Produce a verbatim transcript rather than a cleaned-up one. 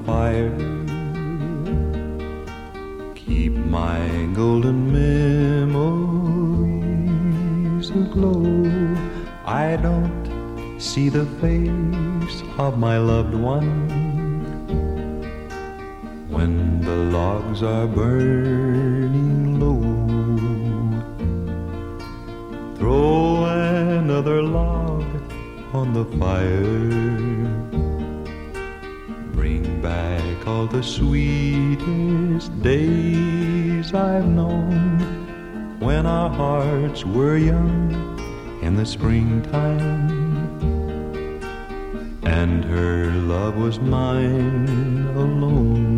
fire. Keep my golden memories aglow. I don't see the face of my loved one when the logs are burning low. Throw another log on the fire. Bring back all the sweetest days I've known, when our hearts were young in the springtime, and her love was mine alone.